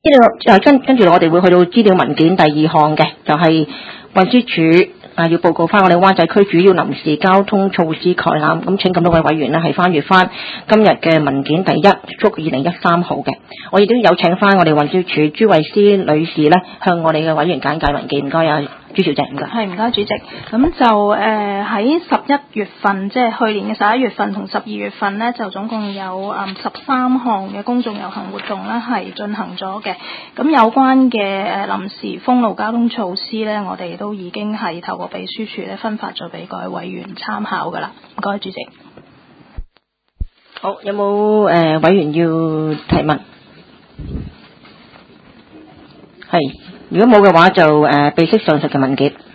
跟住我哋會去到資料文件第2項嘅，就係運輸署要報告翻我哋灣仔區主要臨時交通措施概覽。咁請咁多位委員呢係翻閱翻今日嘅文件第1，祝2013號嘅。我亦都有請翻我哋運輸署朱慧思女士呢向我哋嘅委員簡介文件。唔該啊，朱小姐，唔該。 係，唔該主席。咁就喺11月份，即係去年嘅11月份同12月份呢，就總共有13項嘅公眾遊行活動呢係進行咗嘅。咁有關嘅臨時封路交通措施呢，我哋都已經係透過秘書處咧分發咗俾各位委員參考㗎啦。唔該主席。 好，有冇委員要提問？係，如果冇嘅話就備悉上述嘅文件。